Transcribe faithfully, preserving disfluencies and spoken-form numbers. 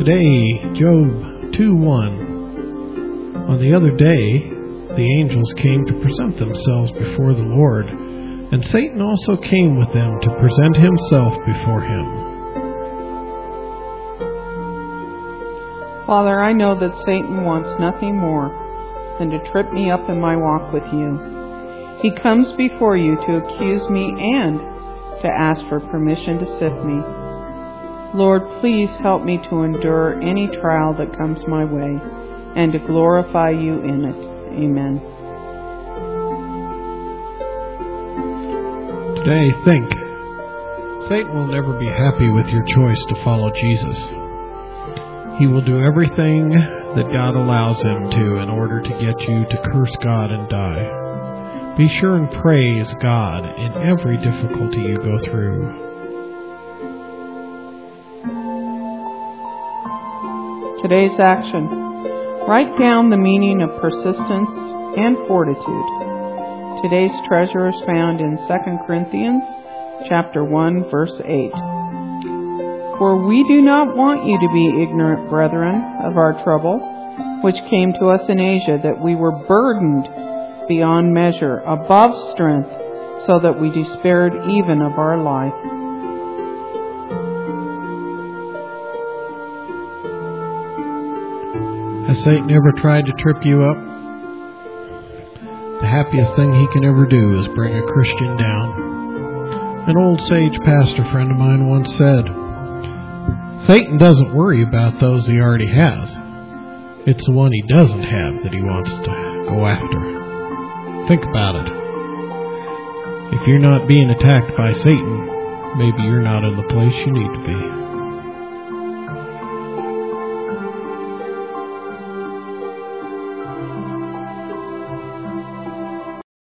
Today, Job two one. On the other day, the angels came to present themselves before the Lord, and Satan also came with them to present himself before him. Father, I know that Satan wants nothing more than to trip me up in my walk with you. He comes before you to accuse me and to ask for permission to sift me. Lord, please help me to endure any trial that comes my way and to glorify you in it. Amen. Today, think. Satan will never be happy with your choice to follow Jesus. He will do everything that God allows him to in order to get you to curse God and die. Be sure and praise God in every difficulty you go through. Today's action. Write down the meaning of persistence and fortitude. Today's treasure is found in Second Corinthians chapter one, verse eight. For we do not want you to be ignorant, brethren, of our trouble, which came to us in Asia, that we were burdened beyond measure, above strength, so that we despaired even of our life. Has Satan ever tried to trip you up? The happiest thing he can ever do is bring a Christian down. An old sage pastor friend of mine once said, Satan doesn't worry about those he already has. It's the one he doesn't have that he wants to go after. Think about it. If you're not being attacked by Satan, maybe you're not in the place you need to be.